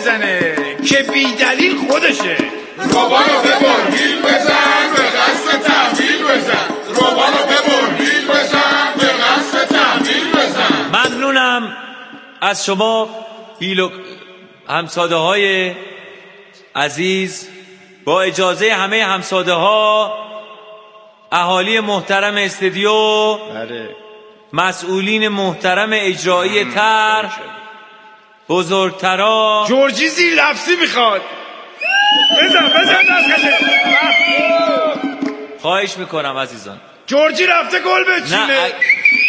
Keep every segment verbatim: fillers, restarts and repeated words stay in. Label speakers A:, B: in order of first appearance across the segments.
A: زنه که بی دلیل خودشه.
B: روبانو ببر بیل بزن به قصد تحویل بزن. روبانو ببر بیل بزن به قصد تحویل بزن.
C: ممنونم از شما بیلو همساده های عزیز. با اجازه همه همساده ها، اهالی محترم استودیو، مسئولین محترم اجرایی طرح، بزرگترا،
A: جورجی زیر لفظی میخواد. بزن بزن دستکشه.
C: خواهش میکنم عزیزان.
A: جورجی رفته گل بچینه.
C: نه ا...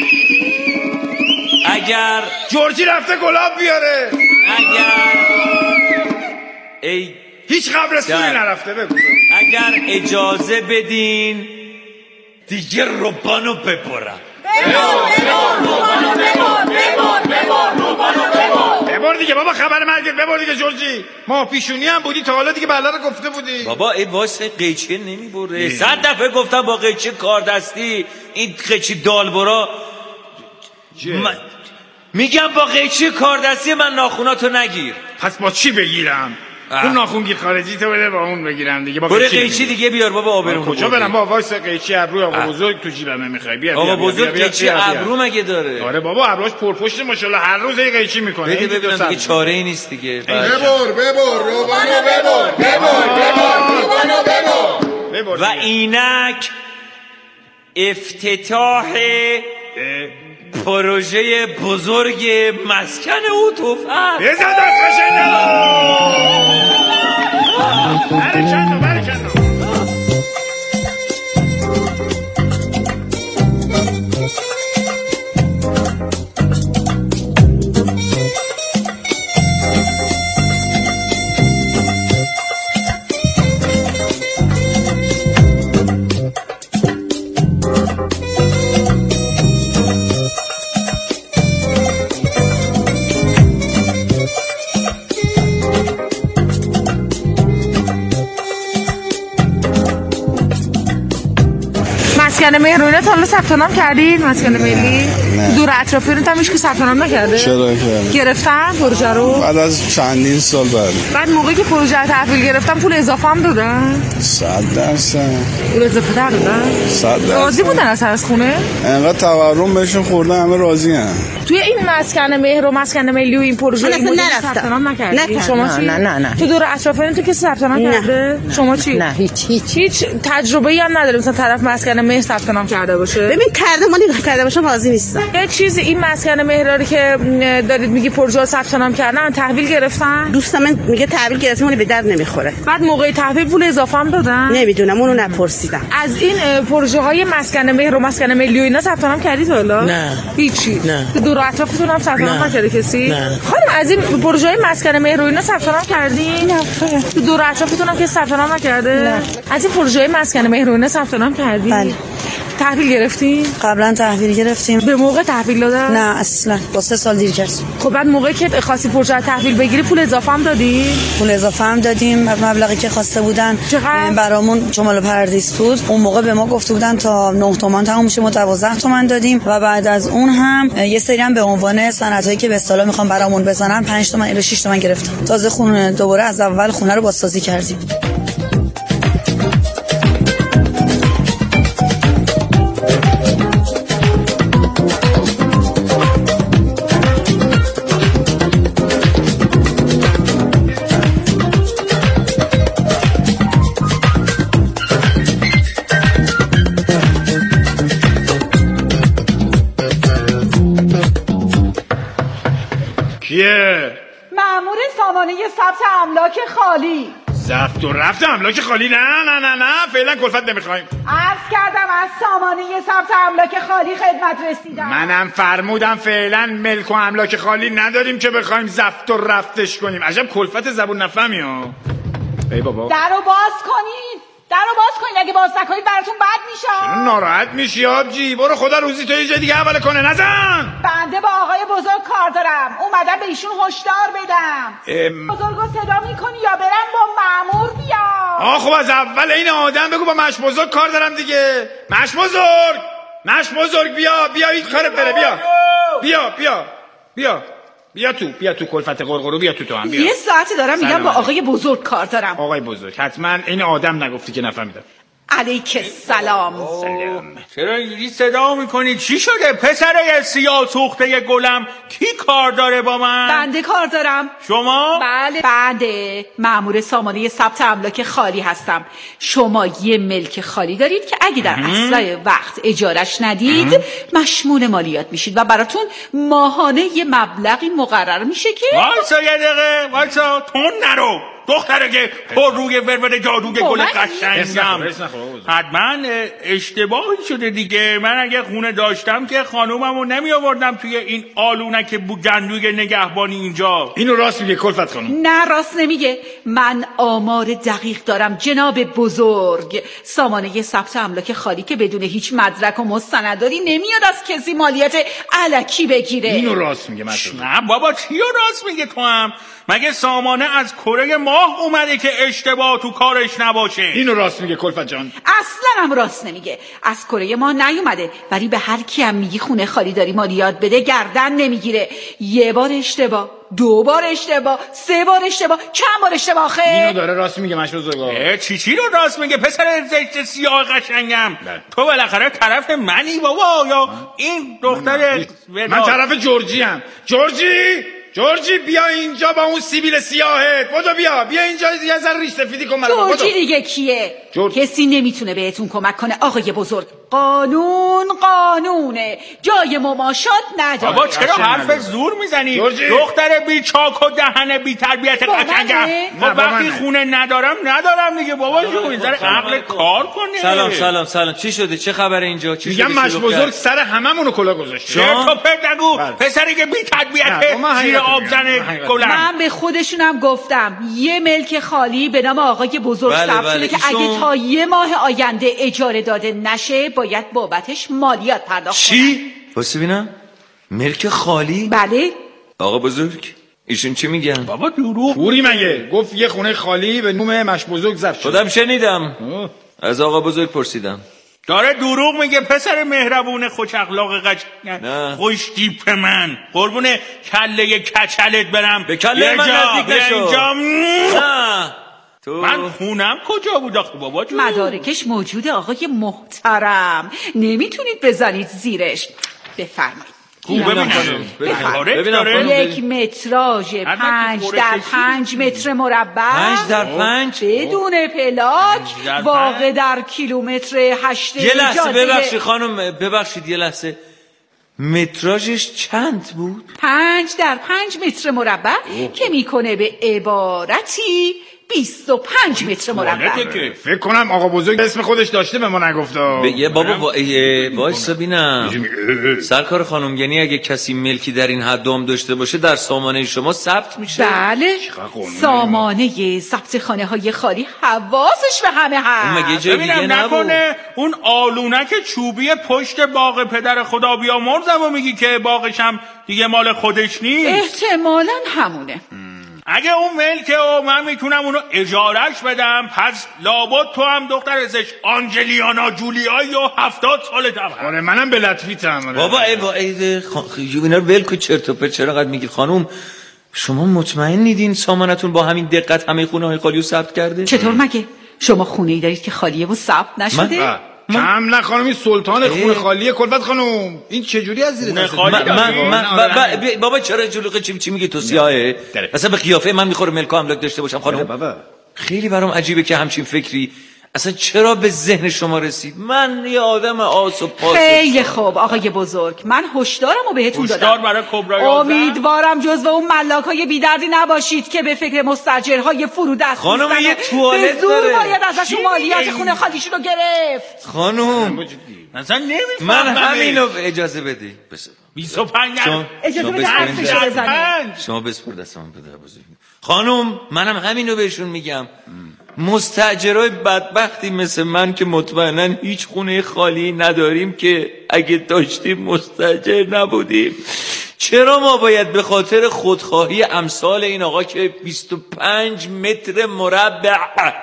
C: اگر
A: جورجی رفته گلاب بیاره.
C: اگر ای
A: هیچ قبرستونی نرفته. بگو
C: اگر اجازه بدین دیگه روبانو ببرم.
A: ببر دیگه بابا، خبر مرگت ببر دیگه جورجی. ما پیشونی هم بودی تا حالا دیگه بله رو گفته بودی.
C: بابا ای واسه قیچه نمیبره. صد دفعه گفتم با قیچه کار دستی، این قیچه دالبرا من... میگم با قیچه کار دستی من ناخوناتو نگیر.
A: پس با چی بگیرم؟ اه. اون ناخونگیر خارجی تو بده با اون بگیرم دیگه. با
C: برو قیچی دیگه بیار بابا. آبرو
A: کجا برم بابا؟ وایس قیچی ابرو آقا بزرگ تو جیبمه میخوای. بیا
C: آقا بزرگ قیچی ابرو مگه داره؟
A: آره بابا ابروش پرپشت ماشاءالله هر روز یه قیچی میکنه.
C: بده ببینم دیگه چاره ای نیست دیگه.
B: ببر ببر روبانو ببر ببر ببر روبانو ببر.
C: و اینک افتتاح پروژه بزرگ مسکن اتوفر.
A: بزن دست قشنگ. برکندو برکندو.
D: مسکن مهرونت حالا ثبت نام کردید؟ مسکن ملی دور اطرافیانت هم هیچ که ثبت نام نکرده؟
E: چرا کردم؟
D: گرفتن پروژه رو؟
E: بعد از چندین سال بعد.
D: بعد موقعی که پروژه رو تحویل گرفتن پول اضافه هم دادن؟
E: صد درصد.
D: پول اضافه تر دادن؟
E: صد درصد.
D: راضی بودن از از خونه؟
E: انقدر تورم بهشون خورده همه راضی ان.
D: توی این مسکن مهر و مسکن ملی و این پروژه
F: اصلا نرفتم.
D: ثبت نام نکردی؟ شما چی؟
F: نه نه نه.
D: تو دور اطرافیانت تو که ثبت نام کرده؟ شما چی؟
F: نه هیچ هیچ.
D: هیچ تجربه‌ای هم نداره مثلا طرف مسکن مهر ثبت نام کرده باشه؟
F: ببین کرده ما نگاه کرده باشم راضی نیستم.
D: یه چیزی این مسکن مهراری که دارید میگی پروژه رو ثبت نام کردن تحویل گرفتن؟
F: دوست من میگه تحویل گرفتیم ولی به درد نمیخوره.
D: بعد موقع تحویل پول اضافه هم دادن؟
F: نمیدونم اونو نپرسیدم.
D: از این پروژه های مسکن مهر و مسکن ملی و اینا ثبت نام کردید حالا؟
F: نه.
D: هیچی؟
F: نه.
D: دور اطرافتون هم ثبت نام نکرده کسی؟
F: نه.
D: خانم از این پروژه های مسکن مهر و اینا ثبت نام کردین؟ نه. تو دور اطرافتون هم که ثبت نام نکرده؟
F: نه.
D: از این پروژه های مسکن مهر و اینا ثبت نام کردین؟
F: بله.
D: تحویل گرفتین؟
F: قبلا تحویل گرفتیم.
D: به موقع تحویل دادن؟
F: نه اصلا با سه سال دیر کرد.
D: خب بعد موقعی که خواستی پروژه تحویل بگیری پول اضافه هم دادی؟
F: پول اضافه هم دادیم. مبلغی که خواسته بودن
D: چقدر؟
F: برامون شمال پردیس بود. اون موقع به ما گفته بودن تا نه تومان تموم میشه، ما دوازده تومن دادیم و بعد از اون هم یه سری هم به عنوان سندهایی که به اصطلاح میخوام برامون بزنن پنج تومن الی شش تومن گرفتن. تازه خونه دوباره از اول خونه رو بازسازی کردیم.
A: کیه؟
G: مأمور سامانه ثبت املاک خالی.
A: ضبط و رفت املاک خالی؟ نه نه نه نه فعلا کلفت نمیخوایم.
G: عرض کردم از سامانه ثبت املاک خالی خدمت رسیدم.
A: منم فرمودم فعلا ملک و املاک خالی نداریم که بخوایم ضبط و رفتش کنیم. عجب کلفت زبون نفهمی ها. ای بابا
G: درو باز کنید، درو باز کنید. اگه باز نکنید براتون بد میشه.
A: چرا ناراحت میشی آبجی؟ برو خدا روزی تو یه جای دیگه حواله کنه. نزن.
G: بنده با آقای بزرگ کار دارم، اومدم به ایشون هشدار بدم. ام... بزرگو صدا میکنی یا برم با مأمور بیام؟
A: آ خب از اول این آدم بگو با مش بزرگ کار دارم دیگه. مش بزرگ، مش بزرگ بیا بیا این کارت بره. بیا بیا بیا بیا بیا تو بیا تو کلفت قرقرو بیا تو تو هم بیا.
G: یه ساعتی دارم میگم با آقای بزرگ کار دارم.
A: آقای بزرگ حتما این آدم نگفتی که نفهمیدم.
G: علیک السلام.
A: سلام.
C: چرا اینجوری صدا میکنی؟ چی شده پسرای سیاه سوخته گلم؟ کی کار داره با من؟
G: بنده کار دارم.
C: شما؟
G: بله بنده مأمور سامانه ثبت املاک خالی هستم. شما یه ملک خالی دارید که اگه در اسرع وقت اجارش ندید مشمول مالیات میشید و براتون ماهانه یه مبلغی مقرر میشه که
C: وایسا یه دقیقه وایسا تون نرو دختره که پر روی ورور جادوگ گل قشنگم. حتما اشتباهی شده دیگه. من اگه خونه داشتم که خانوممو نمی آوردم توی این آلونک بوگندوی نگهبانی اینجا.
A: اینو راست میگه کلفت خانم؟
G: نه راست نمیگه. من آمار دقیق دارم جناب بزرگ. سامانه ثبت املاک خالی که بدون هیچ مدرک و مستندی نمیاد از کسی مالیات الکی بگیره.
A: اینو راست میگه مطلب.
C: نه بابا چیو راست میگه تو هم؟ مگه سامانه از کره ماه اومده که اشتباه تو کارش نباشه؟
A: اینو راست میگه کلفت جان.
G: اصلا هم راست نمیگه. از کره ماه نیومده ولی به هر کی هم میگی خونه خالی داری مالیات بده گردن نمیگیره. یه بار اشتباه، دو بار اشتباه، سه بار اشتباه، چند بار اشتباه خیر؟
A: اینو داره راست میگه مش بزرگا.
C: چی چی رو راست میگه پسر زشت سیاه قشنگم؟ تو بالاخره طرف منی بابا یا این دختر؟
A: من, من طرف جورجی ام. جورجی جورجی بیا اینجا با اون سیبیل سیاهت. بودو بیا بیا اینجا یه ذره ریش سفیدی کن برام.
G: جورجی دیگه کیه؟
A: جورج.
G: کسی نمیتونه بهتون کمک کنه آقای بزرگ. قانون قانونه. جای مماشات نداره.
C: بابا چرا حرف زور میزنی؟
A: جورجی.
C: دختر بی چاک و دهن بی تربیت قشنگم. خب وقتی خونه ندارم ندارم دیگه بابا جون. ذره عقل کار کنه.
H: سلام سلام سلام. چی شده؟ چه خبره اینجا؟ چی شده؟
A: میگم مش بزرگ سر هممونو کلا گذاشته.
C: چرا تو پرت نگو؟ پسری که بی تربیت زیر آب زنه گلم.
G: من به خودشونم گفتم یه ملک خالی به نام آقای بزرگ
H: بله
G: ثبت
H: بله.
G: شده که
H: ایشون...
G: اگه تا یه ماه آینده اجاره داده نشه باید بابتش مالیات پرداخت کنن.
H: چی؟ واسه ببینم ملک خالی؟
G: بله.
H: آقا بزرگ ایشون چی میگن؟
C: بابا دروغ.
A: پوری مگه گفت یه خونه خالی به نام مش بزرگ ضبط شده.
H: خودم شنیدم. از آقا بزرگ پرسیدم.
C: داره دروغ میگه پسر مهربون خوش اخلاق قشنگ خوش دیپ من. قربون کله کچلت برم.
H: به کله من نزدیک نشو.
C: اینجا
H: نه تو
C: من خونم کجا بود آخه بابا جون؟
G: مدارکش موجوده آقای محترم. نمیتونید بزنید زیرش. بفرمایید.
C: خوبه ببینم.
G: یک متراژ پنج در پنج متر مربع.
H: پنج در پنج
G: بدون پلاک. واقع در کیلومتر هشت.
H: یه لحظه ببخشید خانم ببخشید یه لحظه. متراژش چند بود؟
G: پنج در پنج متر مربع که میکنه به عبارتی بیست و پنج متر مربع.
A: فکر کنم آقا بزرگ اسم خودش داشته به ما نگفته.
H: یه بابا وایسا ببینم. سرکار خانم یعنی اگه کسی ملکی در این حد هم داشته باشه در سامانه شما ثبت میشه؟
G: بله. سامانه ثبت خانه های خالی حواسش به همه هست.
H: مگه جای دیگه
C: نکنه اون آلونک چوبی پشت باغ پدر خدا بیامرزم و میگی که باغش هم دیگه مال خودش نیست؟
G: احتمالاً همونه.
C: اگه اون ملکه و من میتونم اونو اجارش بدم پس لابد تو هم دختر ازش آنجلیانا جولیایی و هفتاد سالت هم.
A: آره منم به لطفیتم.
H: بابا ای با ای خان... اینا رو ول کن چرت و پرت. چرا قد میگید خانم شما مطمئن نیدین سامانتون با همین دقت همه خونه های خالی رو ثبت کرده؟
G: چطور مگه؟ شما خونه ای دارید که خالیه و ثبت نشده؟
A: من... کم نه خانم این سلطان خونه خالیه کلفت خانم. این چجوری از زیر دست
H: من من من بابا چرا جلوقه چی چی میگی تو سیاهه؟ اصلا به قیافه من میخوره ملک و املاک داشته باشم خانم.
A: بابا
H: خیلی برام عجیبه که همچین فکری اصلا چرا به ذهن شما رسید؟ من یه آدم آس و پاس.
G: خیلی خوب آقای بزرگ من هشدارم و بهتون دادم.
C: برای کبرا
G: امیدوارم جزو اون ملاکای بیدردی نباشید که به فکر مستاجرهای فرودست
H: خانم یه توالت
G: به زور باید ازشون مالیات خونه خالیشون رو گرفت.
H: خانم
C: اصلا نمیفهمم.
H: من همینو اجازه بدی.
C: بیست و پنج
G: اجازه بده حرفشو بزنی.
H: شما بسپر دستم پدر بزرگ. خانم منم همینو بهشون میگم. مستاجرای بدبختی مثل من که مطمئنا هیچ خونه خالی نداریم که اگه داشتیم مستاجر نبودیم. چرا ما باید به خاطر خودخواهی امثال این آقا که بیست و پنج متر مربع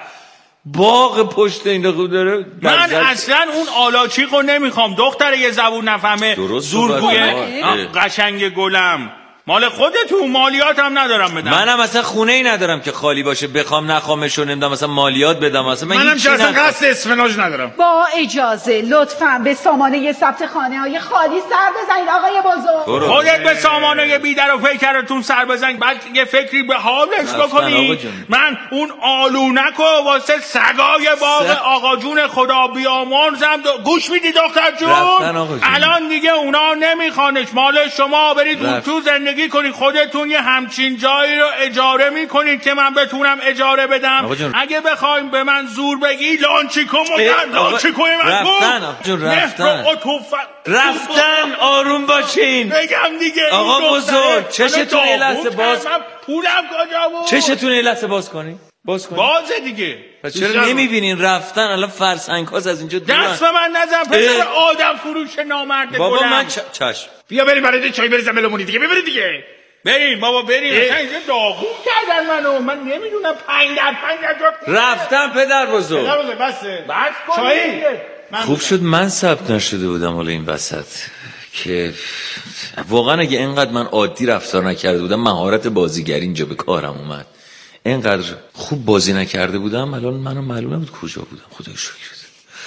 H: باغ پشت این خوب داره؟
C: من اصلا اون آلاچیقو نمیخوام دختر یه زبون نفهمه زورگوی قشنگ گلم.
A: مال خودتون، مالیات هم ندارم بدم.
H: منم اصلا خونه ای ندارم که خالی باشه بخوام نخوامش و نمیدونم مثلا مالیات بدم. اصلا من
A: منم
H: هیچ
A: که
H: چی
A: اصلا
H: ندارم.
A: قصد اسفناج ندارم.
G: با اجازه لطفاً به سامانه ثبت خانه های خالی سر بزنید آقای بزرگ.
A: خودت به سامانه بیدر و پیکرتون سر بزن، بعد یه فکری به حالش بکنی. من اون آلونک و واسه سگای باغ آقا جون خدا بیامرزم گوش میدی دختر جون؟ الان دیگه اونا نمیخوانش، مال شما. برید اون تو زندگی کنید، خودتون یه همچین جایی رو اجاره میکنید که من بتونم اجاره بدم. اگه بخوایم به من زور بگی لانچیکو مدن لانچیکو من
H: رفتن آقا رفتن رفتن آروم باشین.
A: بگم دیگه
H: آقا بزرگ چشتون یه لحظه باز،
A: پولم کجا بود؟
H: چشتون یه لحظه باز کنین، باز کنین.
A: بازه دیگه.
H: پس چرا نمیبینین رفتن؟ الان فرسنگ هاست از اینجا دورن.
A: دست به من نزن پسر آدم فروش نامرد.
H: بابا من چ... چشم
A: بیا بریم برای چای بریزم بلمونی دیگه. بریم دیگه بریم بابا بریم. اصلا اینجا داغون کردن منو، من نمیدونم. پنج در پنج در
H: رفتن پدر بزرگ.
A: پدر بزرگ بسه بس چایی.
H: خوب شد من ثبت نشده بودم حالا این وسط، که واقعا اگه اینقدر من عادی رفتار نکرده بودم، مهارت بازیگری اینجا به کارم اومد، اینقدر خوب بازی نکرده بودم، الان منو معلوم نبود کجا بودم. خدای شکر.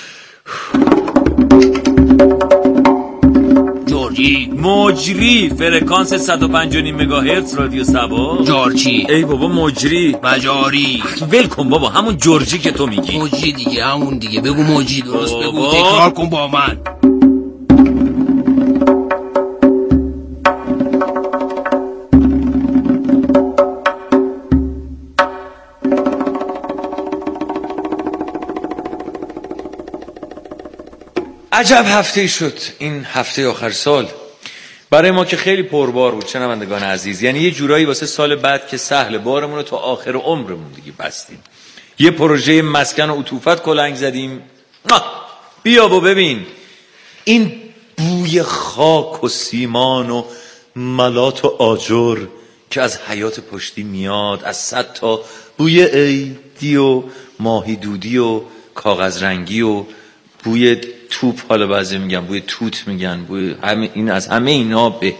C: جورجی مجری فرکانس صد و پنج و نیم مگاهرتز رادیو سبا.
I: جورجی
C: ای بابا مجری
I: مجاری.
C: ول کن بابا، همون جورجی که تو میگی.
I: موجی دیگه، همون دیگه. بگو موجی درست بگو، تکرار کن با من.
H: عجب هفته شد این هفته آخر سال برای ما که خیلی پربار بود شنوندگان عزیز. یعنی یه جورایی واسه سال بعد که سهل بارمون رو تا آخر عمرمون دیگه بستیم. یه پروژه مسکن و عطوفت کلنگ زدیم. بیا و ببین این بوی خاک و سیمان و ملات و آجر که از حیات پشتی میاد، از صد تا بوی عیدی و ماهی دودی و کاغذ رنگی و بوی توپ، حالا بعضی میگن بوی توت، میگن بوی همه این، از همه اینا به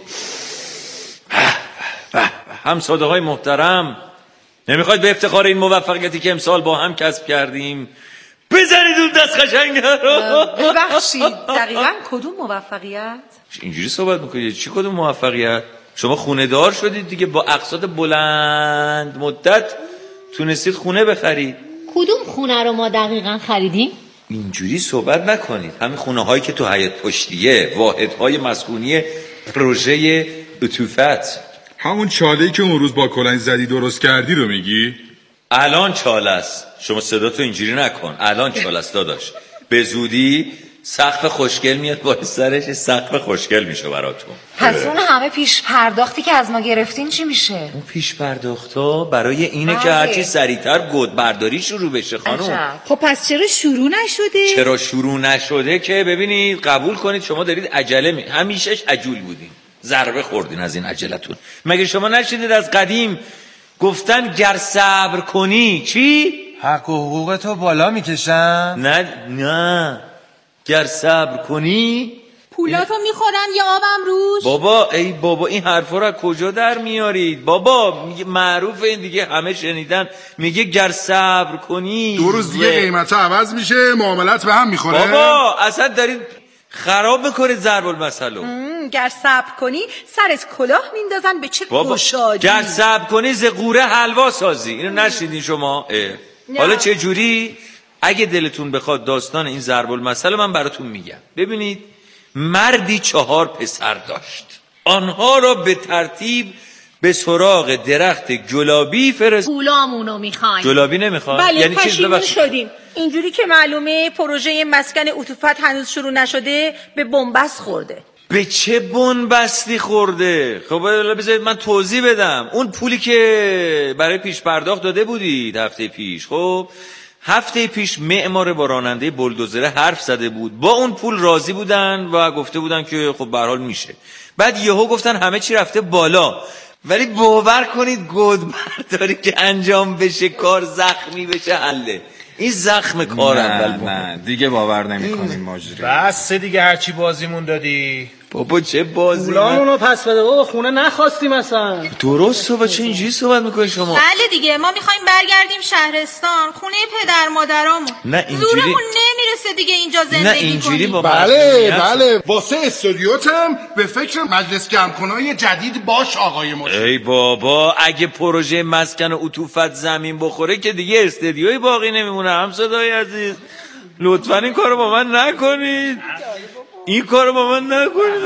H: همساده های محترم، نمیخواید به افتخار این موفقیتی که امسال با هم کسب کردیم بزنید اون دست قشنگ رو؟
G: ببخشید دقیقاً کدوم موفقیت؟
H: اینجوری صحبت میکنید؟ چی کدوم موفقیت؟ شما خونه دار شدید دیگه، با اقساط بلند مدت تونستید خونه بخرید.
J: کدوم خونه رو ما دقیقاً خریدیم؟
H: اینجوری صحبت نکنید. همین خونه هایی که تو حیاط پشتیه، واحد های مسکونی پروژه عطوفت.
B: همون چاله‌ای که اون روز با کلنگ زدی درست کردی رو میگی؟
H: الان چاله است. شما صدا تو اینجوری نکن. الان چاله است داداش. به زودی سقف خوشگل میاد با سرش، سقف خوشگل میشه براتون.
J: پس اون همه پیش پرداختی که از ما گرفتین چی میشه؟
H: اون پیش پرداختا برای اینه که هرچی سریعتر گود برداری شروع بشه خانم.
G: خب پس چرا شروع نشده؟
H: چرا شروع نشده که ببینید، قبول کنید شما دارید عجله می همیشهش عجول بودین، ضربه خوردین از این عجلتون. مگه شما نشنیدید از قدیم گفتن گر صبر کنی چی؟
K: حق و حقوق تو بالا میکشن؟
H: نه نه، گر صبر کنی
G: پولاتو میخورن یا آبم روش؟
H: بابا ای بابا این حرفا رو کجا در میارید بابا؟ میگه معروف، این دیگه همه شنیدن، میگه گر صبر کنی
B: دو روز دیگه قیمتا عوض میشه، معاملت به هم میخوره.
H: بابا اصلا دارید خراب میکنید ضرب المثل.
G: گر صبر کنی سرت کلاه میندازن به چه گشادی.
H: گر صبر کنی ز قوره حلوا سازی. اینو نشنیدین شما؟ حالا چه جوری؟ اگه دلتون بخواد داستان این ضرب المثل من براتون میگم. ببینید مردی چهار پسر داشت، آنها را به ترتیب به سراغ درخت گلابی فرست.
J: پولامونو میخواین؟
H: گلابی نمیخواد؟
L: بله
H: یعنی چیز
L: پشیمون شدیم. اینجوری که معلومه پروژه مسکن عطوفت هنوز شروع نشده، به بنبست خورده.
H: به چه بنبستی خورده؟ خب بذارید من توضیح بدم. اون پولی که برای پیش پرداخت داده بودید هفته پیش، خب هفته پیش معمار با راننده بولدوزر حرف زده بود، با اون پول راضی بودن و گفته بودن که خب به هر حال میشه. بعد یهو گفتن همه چی رفته بالا، ولی باور کنید گود برداری که انجام بشه کار زخمی بشه حله. این زخم کار اول
K: نه نه دیگه باور نمی‌کنیم ماجری.
M: بس دیگه هرچی بازیمون دادی.
H: بابا چه بازی
M: پولامونو پس بده بابا، خونه نخواستیم اصلا.
H: درست بابا، چه اینجوری صحبت میکنی شما؟
L: بله دیگه، ما میخوایم برگردیم شهرستان، خونه پدر مادرامون.
H: نه اینجوری
L: زورمون نمیرسه دیگه اینجا زندگی
H: نه اینجوری
L: کنیم.
B: بله بله، واسه استودیوتم به فکر مجلس جمع‌کنای جدید باش آقای مشیر.
H: ای بابا، اگه پروژه مسکن عطوفت زمین بخوره که دیگه استدیوی باقی نمیمونه. همسایه‌های عزیز لطفا این کارو با من نکنید، این کارو با من نکنید.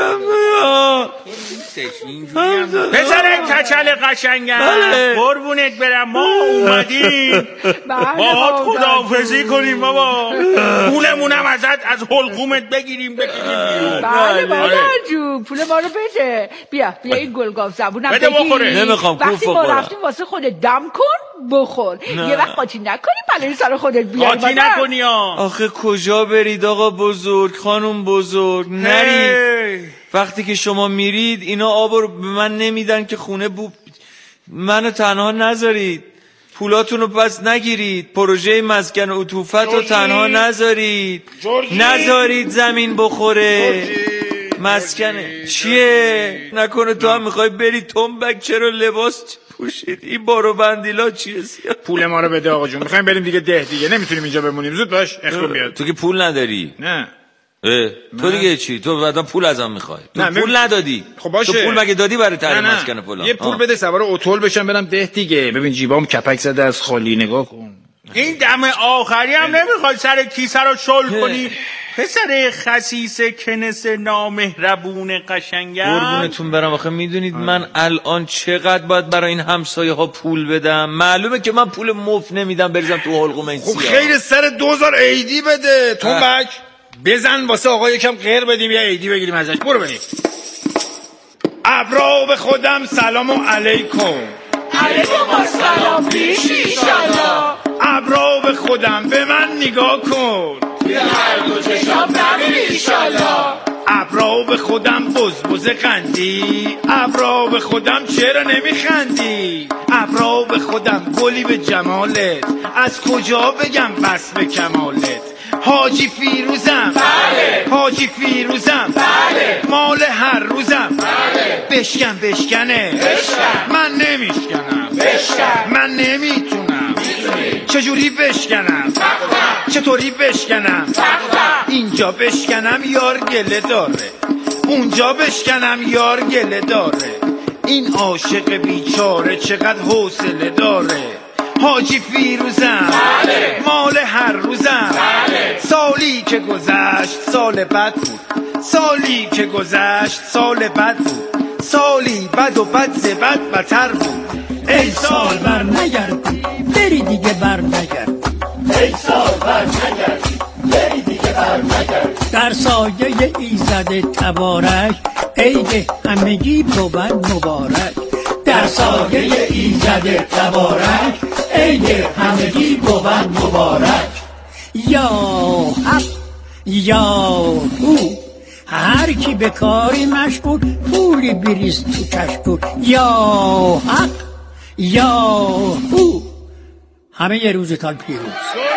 A: پسر کچل قشنگم، قربونت برم، ما اومدیم باهات خداحافظی کنیم بابا، پولمونم ازت از حلقومت بگیریم بکشیم بیرون.
G: بله مادر جون، پول ما رو بده. بیا بیا این گلگاف زبونم
A: بده بخوره.
H: نمیخوام کوف
G: وقتی ما رفتیم واسه خودت دم کن بخور، یه وقت قاطی نکنی بلایی سر خودت بیاری.
A: قاطی نکنی ها.
H: آخه کجا برید آقا بزرگ، خانم بزرگ، نرید. وقتی که شما میرید اینا آب رو به من نمیدن که خونه بو منو تنها نذارید، پولاتون رو پس نگیرید، پروژه مسکن عطوفت رو تنها نذارید، نذارید زمین بخوره. مسکن چیه؟ نکنه تو هم میخوای بری تنبک؟ چرا لباس پوشید؟ این بارو بندیلا چیه؟
A: پول ما رو بده آقا جون، میخوایم بریم دیگه ده دیگه، نمیتونیم اینجا بمونیم. زود باش اخو بیاد.
H: تو که پول نداری.
A: نه
H: تو دیگه چی؟ تو بعدا پول ازم میخوای؟ تو
A: نه
H: پول ندادی.
A: خب باشه،
H: تو پول مگه دادی برای تعیین مسکن فلان؟
A: یه پول بده سوار اتول بشم برم ده دیگه. ببین جیبام کپک زده از خالی، نگاه کن. این دم آخری هم نمیخوای سر کیسه رو شل کنی؟ پسر خسیس کنس نامهربون قشنگم،
H: قربونتون برم. آخه میدونید من الان چقدر باید برای این همسایه ها پول بدم؟ معلومه که من پول مفت نمیدم بریزم تو حلقوم این
A: خب
H: سیاه.
A: خیر سر دوزار عیدی بده تنبک، بزن واسه آقا یکم غیر بدیم یا عیدی بگیریم ازش. برو بریم. ابرا به خودم سلام علیکم.
G: علیکم السلام پیش ایشالله.
A: ابرا به خودم به من نگاه کن،
B: بیا هر دو چشام نبینی ایشالله.
A: ابرا به خودم بز بز قندی، ابرا به خودم چرا نمیخندی؟ ابرا به خودم گلی به جمالت، از کجا بگم بس به کمالت؟ حاجی فیروزم، بله. حاجی فیروزم، بله. مال هر روزم، بله. بشکن بشکنه، بشکن. من نمیشکنم، بشکن. من نمیتونم، میتونی. چجوری بشکنم؟ بقدم. چطوری بشکنم؟ بقدم. اینجا بشکنم یار گله داره، اونجا بشکنم یار گله داره. این عاشق بیچاره چقدر حوصله داره. حاجی فیروزم، بله. مال هر روزم، بله. سالی که گذشت سال بد بود، سالی که گذشت سال بد بود، سالی بد و بد ز بد بدتر بود.
N: ای سال بر نگردی بری دیگه بر نگردی،
B: ای سال بر نگردی بری دیگه بر نگردی.
N: در سایه ایزد تبارک عید همگی بود مبارک. در سایه ایزد تبارک عید همگی بود مبارک. یا حق یا هو، هر کی به کاری مشغول پولی بریز تو کشکول. یا حق یا هو، همه یه روزتان پیروز.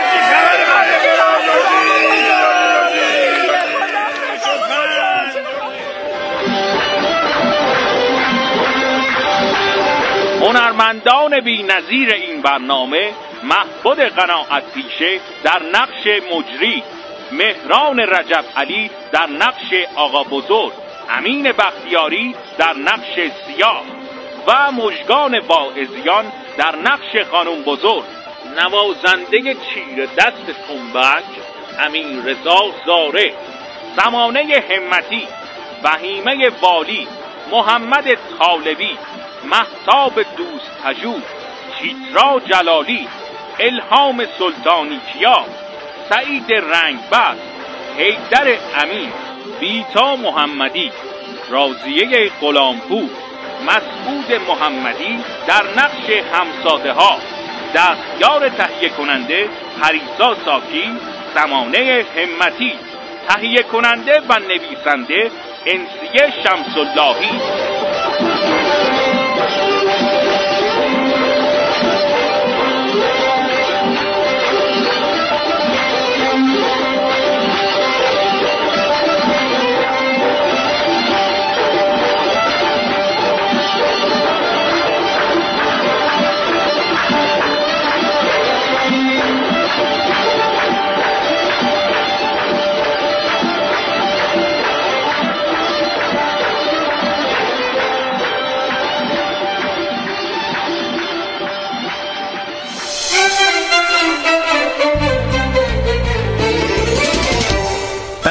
A: هنرمندان بی نظیر این برنامه: محبود قناعت پیشه در نقش مجری، مهران رجب علی در نقش آقا بزرگ، امین بختیاری در نقش سیاه و مژگان واعظیان در نقش خانم بزرگ. نوازنده چیر دست تنبک امین رضا زاره، زمانه همتی بهیمه والی، محمد طالبی، مهتاب دوست پژوه، چیترا جلالی، الهام سلطانی کیا، سعید رنگبر، حیدر امین، بیتا محمدی، راضیه غلامپور، مسعود محمدی در نقش همساده ها، دستیار تهیه کننده پریسا ساکی، زمانه همتی، تهیه کننده و نویسنده انسیه شمس اللهی.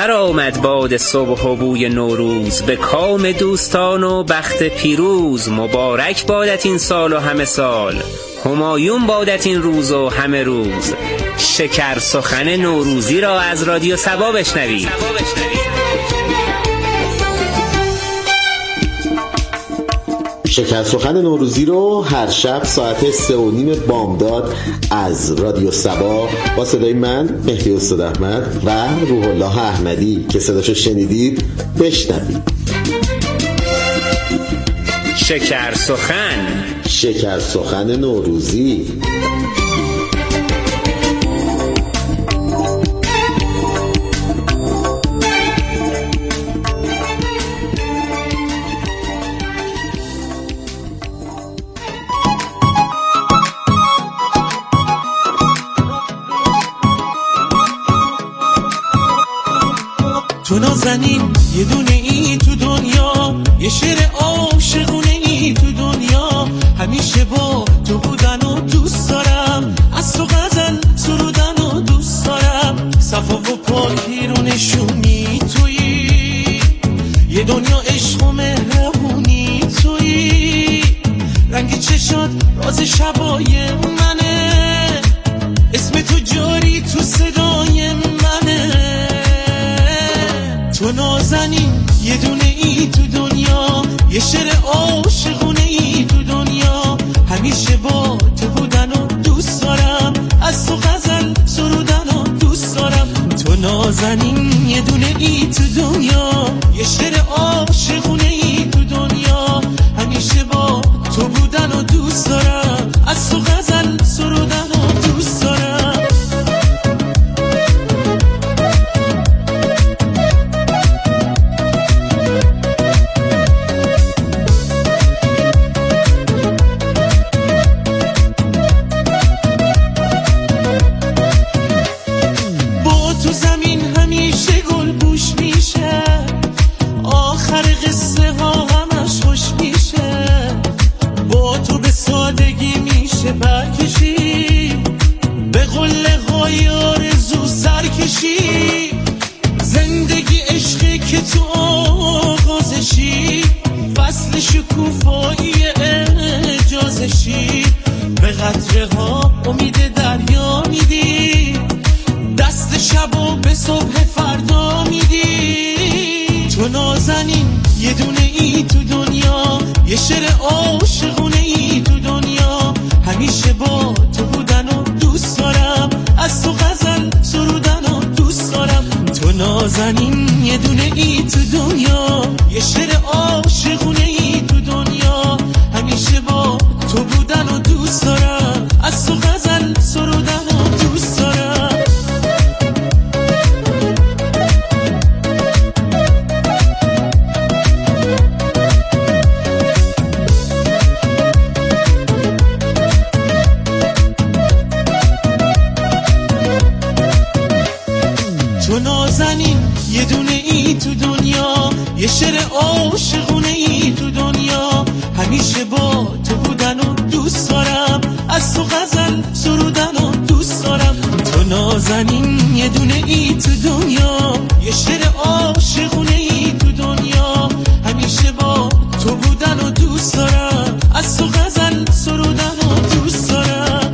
O: برآمد باد صبح و بوی نوروز، به کام دوستان و بخت پیروز. مبارک بادت این سال و همه سال، همایون بادت این روز و همه روز. شکر سخن نوروزی را از رادیو صبا بشنوید.
P: شکر سخن نوروزی رو هر شب ساعت سه و نیم بامداد از رادیو صبا با صدای من مهدی استاد احمد و روح الله احمدی که صداشو شنیدید بشنوید.
O: شکر سخن،
P: شکر سخن نوروزی.
Q: تو نازنین یه دونه ای تو دنیا، یه شعر عاشقونه ای تو دنیا. همیشه با تو بودن و دوست دارم، از تو غزل سرودن و دوست دارم. صفا و پاکی رو نشونی تویی، یه دنیا عشق و مهربونی تویی. رنگ چشات راز شبای منه، اسم تو جاری تو صدای منه. تو نازنین یه دونه ای تو دنیا، یه شعر عاشقونه ای تو دنیا. همیشه با تو بودن و دوست دارم، از تو غزل سرودن و دوست دارم. تو نازنین یه دونه ای تو دنیا، یه شعر عاشقونه ای تو دنیا. همیشه با تو بودن و دوست دارم، از تو غزل سرودن و دوست دارم. زندگی عشقی که تو آغازشی، فصل شکوفایی اجازشی. به قطره ها امید دریا میدی، دست شب و به صبح فردا میدی. تو نازنین یه دونه ای تو دنیا، یه شعر عاشقونه ای تو دنیا. همیشه با تو بودن و دوست دارم، از تو غزل سرودن و دوست دارم. تو نازنین یه دونه ای تو دنیا، یه شعر عاشقونه ای تو دنیا. همیشه با تو بودن و دوست دارم، از تو غزل سرودن و دوست دارم. تو نازنین یه دونه ای تو دنیا، یه شعر عاشقونه ای تو دنیا. همیشه با تو بودن و دوست دارم، از تو غزل سرودن و دوست دارم. تو نازنین یه دونه ای تو دنیا، یه شعر عاشقونه ای تو دنیا. همیشه با تو بودن و دوست دارم، از تو غزل سرودن و دوست دارم.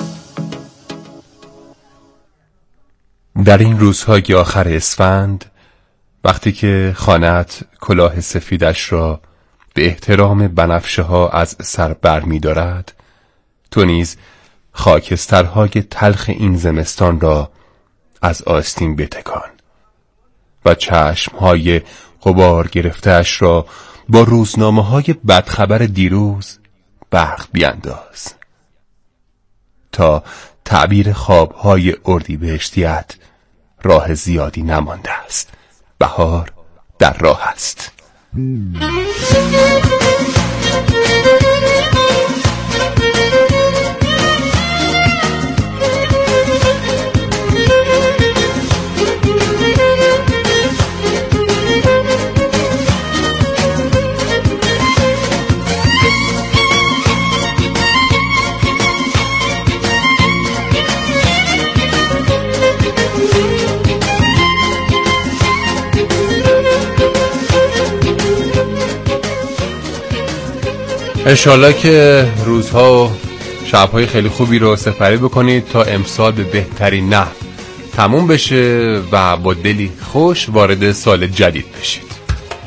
R: در این روزهای آخر اسفند، وقتی که خانه‌ات کلاه سفیدش را به احترام بنفشه ها از سر بر می دارد، تو نیز خاکسترهای تلخ این زمستان را از آستین بتکان و چشمهای غبار گرفته‌اش را با روزنامه های بدخبر دیروز برق بیانداز تا تعبیر خوابهای اردیبهشتیت راه زیادی نمانده است. بهار در راه است. انشالله که روزها و شبهای خیلی خوبی رو سپری بکنید تا امسال به بهترین نحو تموم بشه و با دلی خوش وارد سال جدید بشید.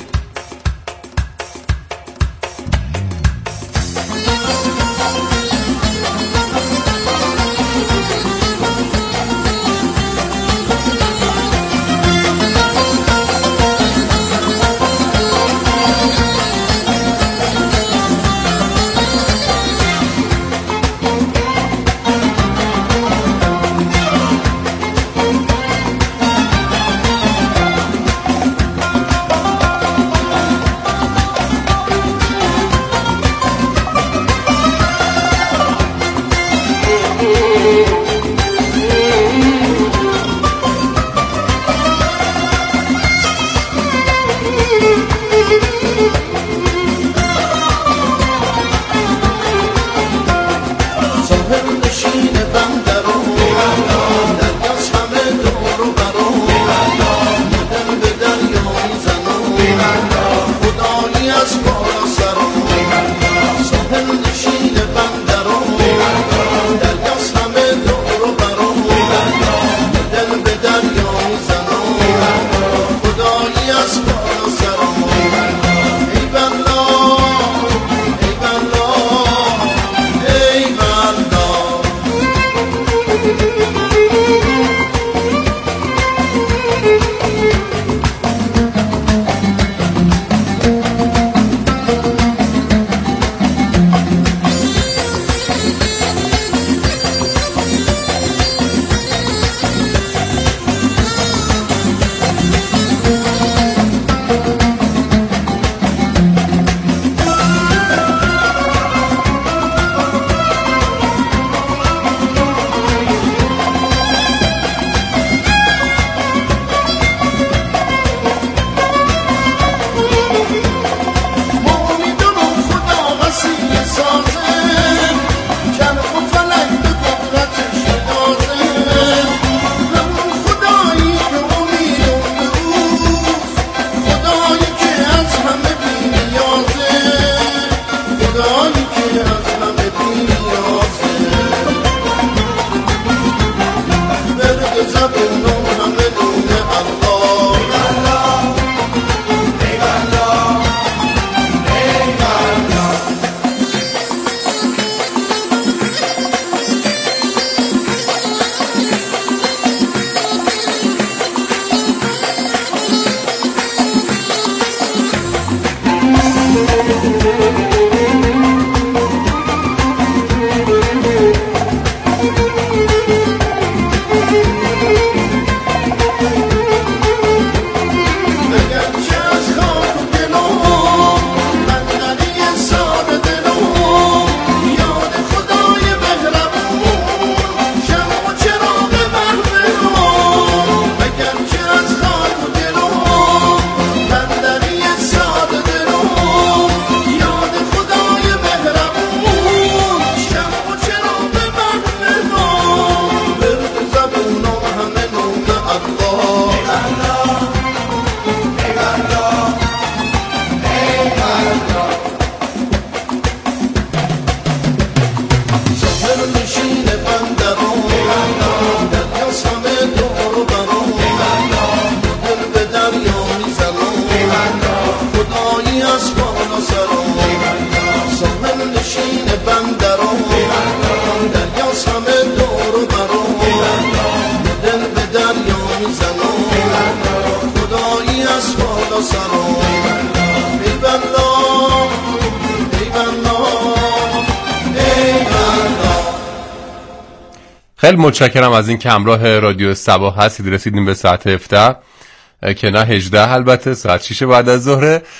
R: خیلی متشکرم از این که همراه رادیو صبا هستید. رسیدیم به ساعت هفده که نه هجده، البته ساعت شش بعد از ظهر.